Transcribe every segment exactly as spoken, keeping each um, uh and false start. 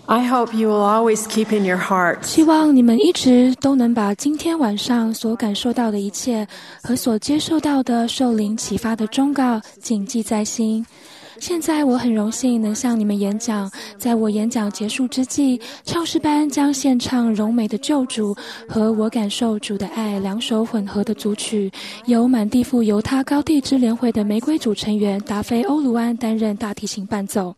I hope you will always keep in your hearts 希望你们一直都能把今天晚上所感受到的一切和所接受到的受灵启发的忠告谨记在心。现在我很荣幸能向你们演讲，在我演讲结束之际，唱诗班将献唱柔美的救主和我感受主的爱两首混合的组曲，由满地富犹他高地支联会的玫瑰组成员达菲欧卢安担任大提琴伴奏。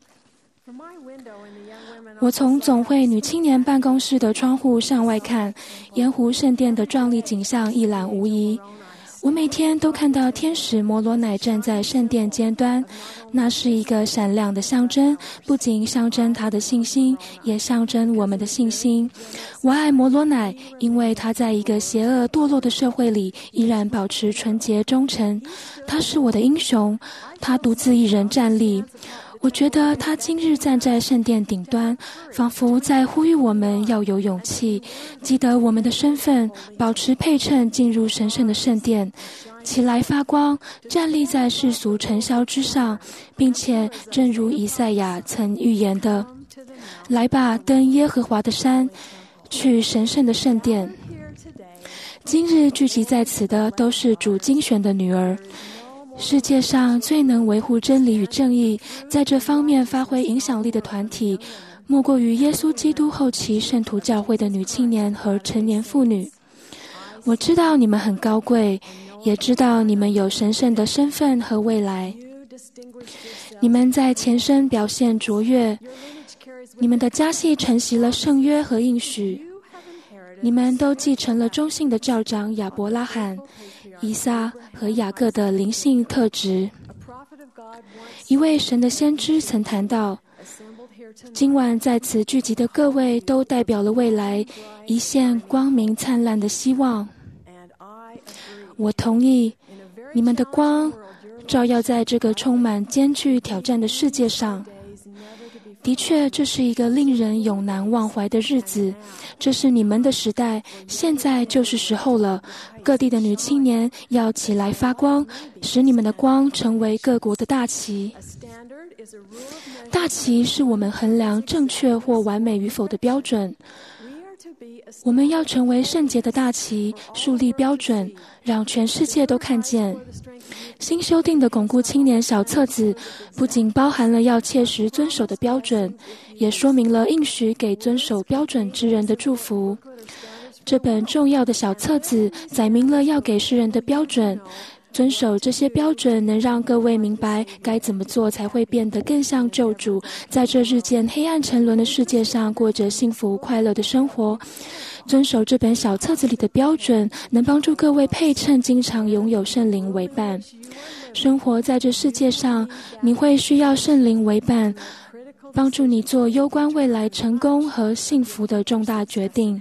我从总会女青年办公室的窗户向外看，盐湖圣殿的壮丽景象一览无遗。我每天都看到天使摩罗乃站在圣殿尖端，那是一个闪亮的象征，不仅象征他的信心，也象征我们的信心。我爱摩罗乃，因为他在一个邪恶堕落的社会里依然保持纯洁忠诚。他是我的英雄，他独自一人站立。我觉得他今日站在圣殿顶端，仿佛在呼吁我们要有勇气，记得我们的身份，保持配称进入神圣的圣殿，起来发光，站立在世俗尘嚣之上，并且正如以赛亚曾预言的，来吧，登耶和华的山，去神圣的圣殿。今日聚集在此的都是主精选的女儿，世界上最能维护真理与正义，在这方面发挥影响力的团体，莫过于耶稣基督后期圣徒教会的女青年和成年妇女。我知道你们很高贵，也知道你们有神圣的身份和未来。你们在前身表现卓越，你们的家系承袭了圣约和应许，你们都继承了忠信的教长亚伯拉罕、以撒和雅各的灵性特质。一位神的先知曾谈到，今晚在此聚集的各位都代表了未来一线光明灿烂的希望。我同意，你们的光照耀在这个充满艰巨挑战的世界上。的确，这是一个令人永难忘怀的日子，这是你们的时代，现在就是时候了。各地的女青年要起来发光，使你们的光成为各国的大旗。大旗是我们衡量正确或完美与否的标准。我们要成为圣洁的大旗，树立标准，让全世界都看见。新修订的巩固青年小册子不仅包含了要切实遵守的标准，也说明了应许给遵守标准之人的祝福。这本重要的小册子载明了要给世人的标准，遵守这些标准能让各位明白该怎么做才会变得更像救主，在这日渐黑暗沉沦的世界上过着幸福快乐的生活。遵守这本小册子里的标准，能帮助各位配称经常拥有圣灵为伴。生活在这世界上，你会需要圣灵为伴，帮助你做攸关未来成功和幸福的重大决定。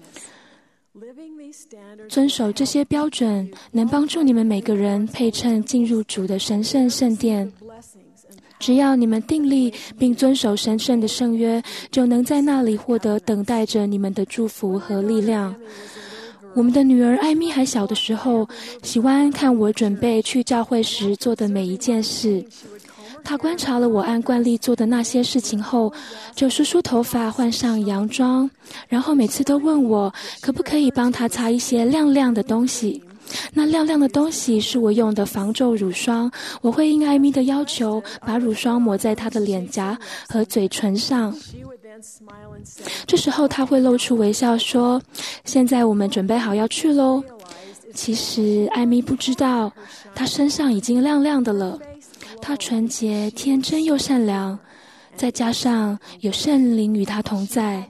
遵守这些标准，能帮助你们每个人配称进入主的神圣圣殿。只要你们定力并遵守神圣的圣约，就能在那里获得等待着你们的祝福和力量。我们的女儿艾米还小的时候，喜欢看我准备去教会时做的每一件事。她观察了我按惯例做的那些事情后，就梳梳头发，换上洋装，然后每次都问我可不可以帮她擦一些亮亮的东西。那亮亮的东西是我用的防皱乳霜，我会应艾米的要求把乳霜抹在她的脸颊和嘴唇上。这时候她会露出微笑说，现在我们准备好要去咯。其实艾米不知道，她身上已经亮亮的了。她纯洁、天真又善良，再加上有圣灵与她同在，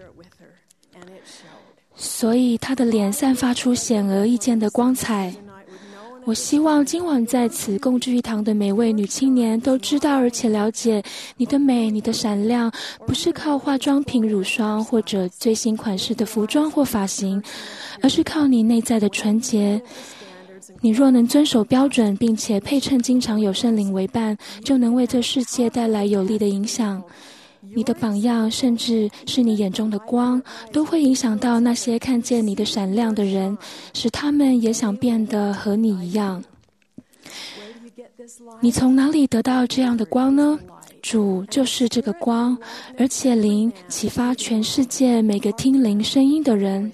所以她的脸散发出显而易见的光彩。我希望今晚在此共聚一堂的每位女青年都知道而且了解，你的美、你的闪亮不是靠化妆品、乳霜或者最新款式的服装或发型，而是靠你内在的纯洁。你若能遵守标准，并且配称经常有圣灵为伴，就能为这世界带来有利的影响。你的榜样，甚至是你眼中的光，都会影响到那些看见你的闪亮的人，使他们也想变得和你一样。你从哪里得到这样的光呢？ 主就是这个光，而且灵启发全世界每个听灵声音的人。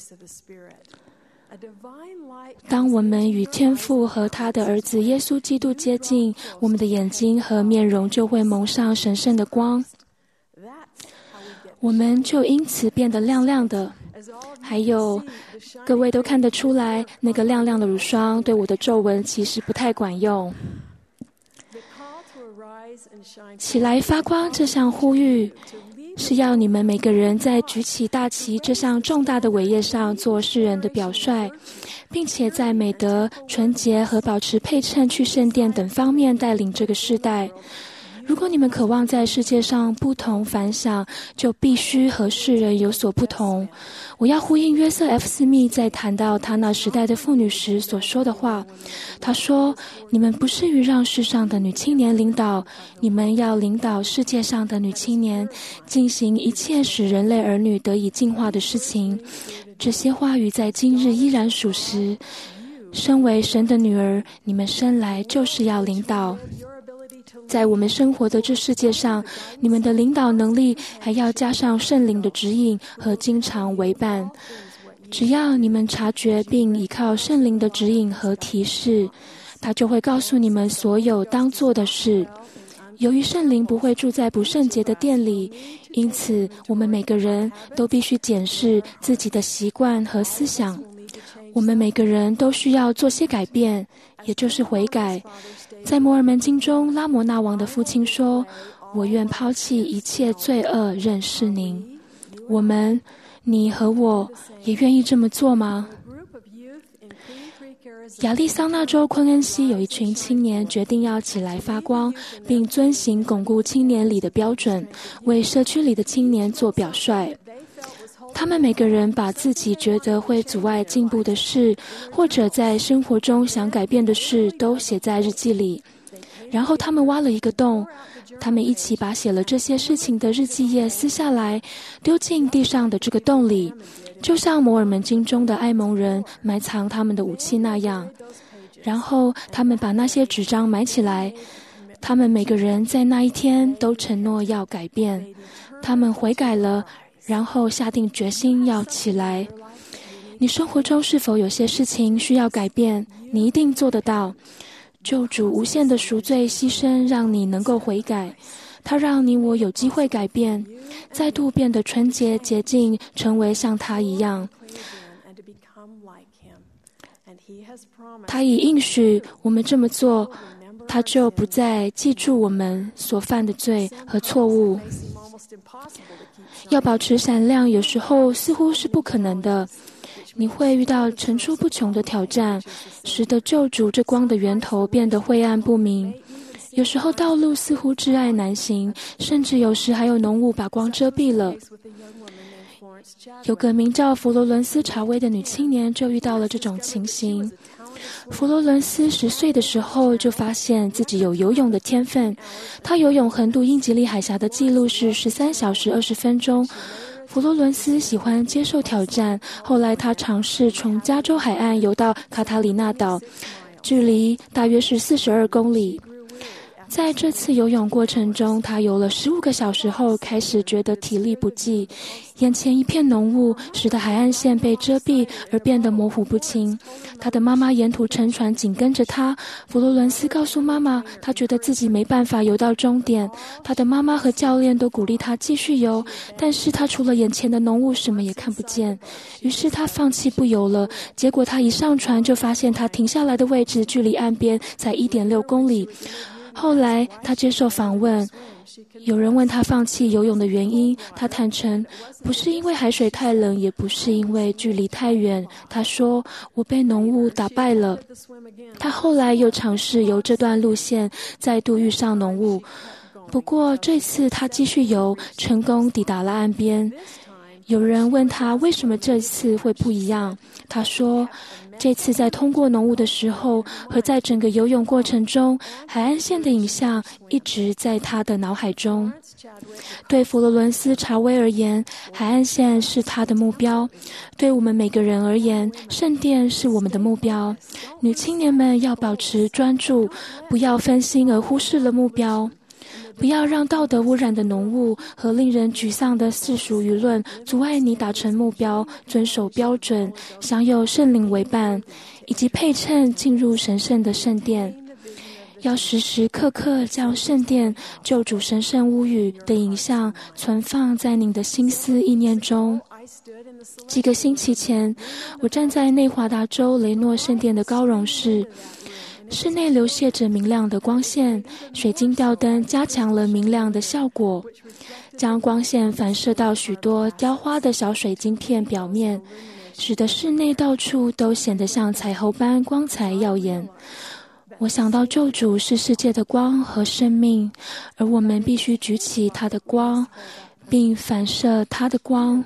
当我们与天父和他的儿子耶稣基督接近，我们的眼睛和面容就会蒙上神圣的光，我们就因此变得亮亮的。还有，各位都看得出来，那个亮亮的乳霜对我的皱纹其实不太管用。起来发光这项呼吁，是要你们每个人在举起大旗这项重大的伟业上做世人的表率，并且在美德、纯洁和保持配称去圣殿等方面带领这个世代。如果你们渴望在世界上不同凡响，就必须和世人有所不同。我要呼应约瑟 F. 斯密在谈到他那时代的妇女时所说的话。他说，你们不是于让世上的女青年领导，你们要领导世界上的女青年，进行一切使人类儿女得以进化的事情。这些话语在今日依然属实。身为神的女儿，你们生来就是要领导。在我们生活的这世界上，你们的领导能力还要加上圣灵的指引和经常为伴。只要你们察觉并依靠圣灵的指引和提示，他就会告诉你们所有当做的事。由于圣灵不会住在不圣洁的殿里，因此我们每个人都必须检视自己的习惯和思想。我们每个人都需要做些改变，也就是悔改。在摩尔门经中，拉摩那王的父亲说，我愿抛弃一切罪恶，认识您。我们，你和我也愿意这么做吗？亚利桑那州昆恩西有一群青年决定要起来发光，并遵行巩固青年里的标准，为社区里的青年做表率。他们每个人把自己觉得会阻碍进步的事，或者在生活中想改变的事都写在日记里。然后他们挖了一个洞，他们一起把写了这些事情的日记页撕下来，丢进地上的这个洞里，就像摩尔门经中的埃蒙人埋藏他们的武器那样。然后他们把那些纸张埋起来，他们每个人在那一天都承诺要改变。他们悔改了，然后下定决心要起来。你生活中是否有些事情需要改变？你一定做得到。救主无限的赎罪牺牲让你能够悔改，他让你我有机会改变，再度变得纯洁洁净，成为像他一样。他已应许我们这么做，他就不再记住我们所犯的罪和错误。要保持闪亮，有时候似乎是不可能的。你会遇到层出不穷的挑战，使得救主这光的源头变得灰暗不明。有时候道路似乎挚爱难行，甚至有时还有浓雾把光遮蔽了。有个名叫佛罗伦斯·查威的女青年就遇到了这种情形。佛罗伦斯十岁的时候就发现自己有游泳的天分，她游泳横渡英吉利海峡的记录是十三小时二十分钟。佛罗伦斯喜欢接受挑战，后来她尝试从加州海岸游到卡塔里纳岛，距离大约是四十二公里。在这次游泳过程中，他游了十五个小时后，开始觉得体力不济，眼前一片浓雾，使得海岸线被遮蔽而变得模糊不清。他的妈妈沿途乘船紧跟着他。佛罗伦斯告诉妈妈，他觉得自己没办法游到终点。他的妈妈和教练都鼓励他继续游，但是他除了眼前的浓雾什么也看不见。于是他放弃不游了。结果他一上船就发现他停下来的位置距离岸边才 一点六公里。后来他接受访问，有人问他放弃游泳的原因，他坦诚不是因为海水太冷，也不是因为距离太远。他说，我被浓雾打败了。他后来又尝试游这段路线，再度遇上浓雾，不过这次他继续游，成功抵达了岸边。有人问他为什么这次会不一样，他说，这次在通过浓雾的时候和在整个游泳过程中，海岸线的影像一直在他的脑海中。对佛罗伦斯·查威而言，海岸线是他的目标；对我们每个人而言，圣殿是我们的目标。女青年们要保持专注，不要分心而忽视了目标。 不要让道德污染的浓雾和令人沮丧的世俗舆论阻碍你达成目标，遵守标准，享有圣灵为伴，以及配称进入神圣的圣殿。要时时刻刻将圣殿救主神圣屋宇的影像存放在您的心思意念中。几个星期前，我站在内华达州雷诺圣殿的高荣室，室内流泻着明亮的光线，水晶吊灯加强了明亮的效果，将光线反射到许多雕花的小水晶片表面，使得室内到处都显得像彩虹般光彩耀眼。我想到救主是世界的光和生命，而我们必须举起他的光，并反射他的光。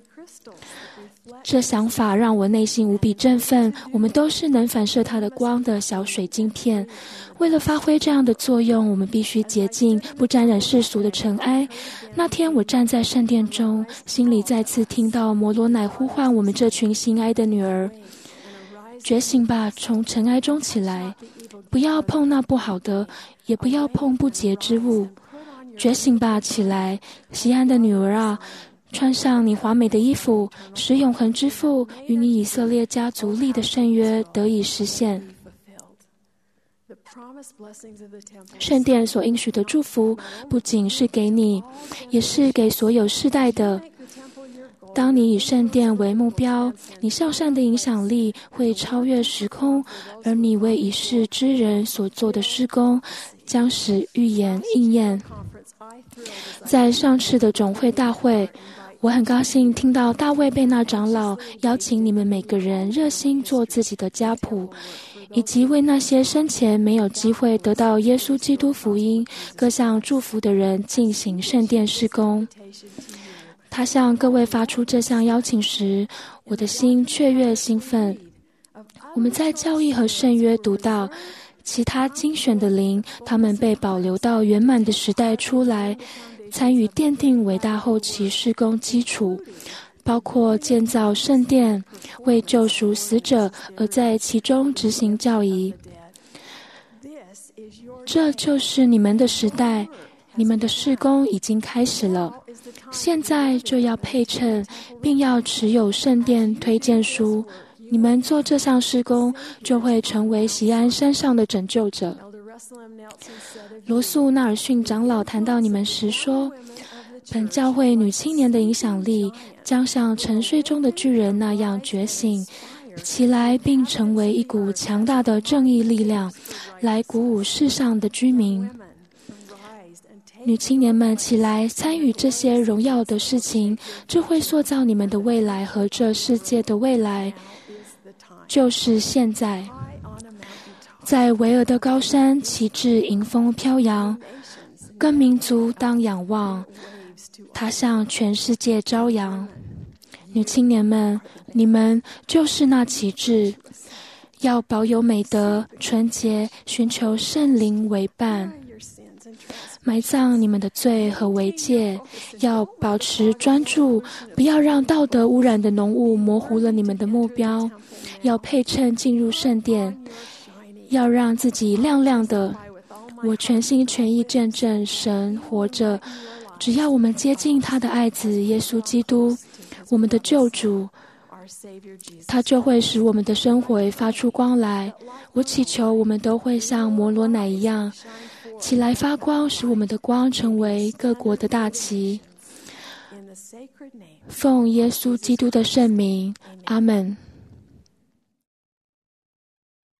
这想法让我内心无比振奋。我们都是能反射他的光的小水晶片。为了发挥这样的作用，我们必须洁净，不沾染世俗的尘埃。那天我站在圣殿中，心里再次听到摩罗乃呼唤我们这群心哀的女儿：觉醒吧，从尘埃中起来，不要碰那不好的，也不要碰不洁之物。觉醒吧，起来，西安的女儿啊，穿上你华美的衣服，使永恒之父与你以色列家族立的圣约得以实现。圣殿所应许的祝福不仅是给你，也是给所有世代的。当你以圣殿为目标，你向善的影响力会超越时空，而你为已世之人所做的事工将使预言应验。在上次的总会大会，我很高兴听到大卫贝纳长老邀请你们每个人热心做自己的家谱，以及为那些生前没有机会得到耶稣基督福音各项祝福的人进行圣殿事工。他向各位发出这项邀请时，我的心雀跃兴奋。我们在教义和圣约读到，其他精选的灵，他们被保留到圆满的时代出来，参与奠定伟大后期事工基础，包括建造圣殿，为救赎死者而在其中执行教义。这就是你们的时代，你们的事工已经开始了。现在就要配称，并要持有圣殿推荐书。你们做这项事工，就会成为锡安山上的拯救者。罗素纳尔逊长老谈到你们时说，本教会女青年的影响力将像沉睡中的巨人那样觉醒起来，并成为一股强大的正义力量，来鼓舞世上的居民。女青年们起来参与这些荣耀的事情，这会塑造你们的未来和这世界的未来。就是现在，在维尔的高山，旗帜迎风飘扬，各民族当仰望，它向全世界朝阳。女青年们，你们就是那旗帜，要保有美德、纯洁，寻求圣灵为伴。埋葬你们的罪和违戒，要保持专注，不要让道德污染的浓雾模糊了你们的目标。要配称进入圣殿，要让自己亮亮的。我全心全意见证神活着，只要我们接近他的爱子耶稣基督，我们的救主，他就会使我们的生活发出光来。我祈求我们都会像摩罗乃一样起来发光，使我们的光成为各国的大旗。奉耶稣基督的圣名，阿们。